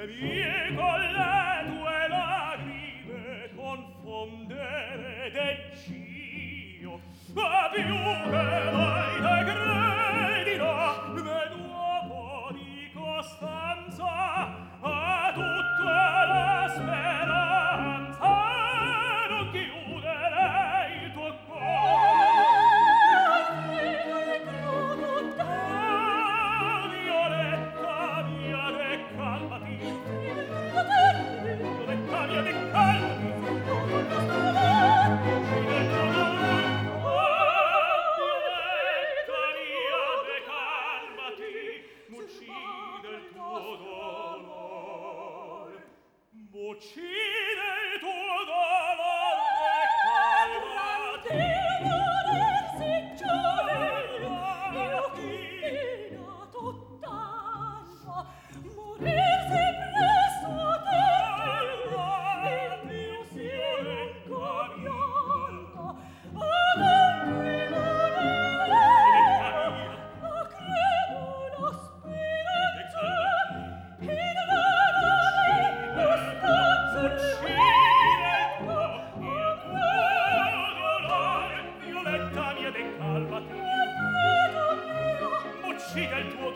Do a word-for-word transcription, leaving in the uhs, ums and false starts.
mie con le tue lagrime confondere d'eccio, a più che mai te credirò, me d'uomo di costanza, a tutta la speranza, non chiudere il tuo cuore. Ah, Violetta mia, decalmati. Violetta mia, decalmati. Uccide il tuo dolore, calmati. Volersi giovere, io china tutt'alba, morirsi presto te, io sia un copianto, ad ogni volere, ma credo la speranza, in vano mi sta Uccide il tuo, il tuo dolore, Violetta mia, decalmati. Uccide il tuo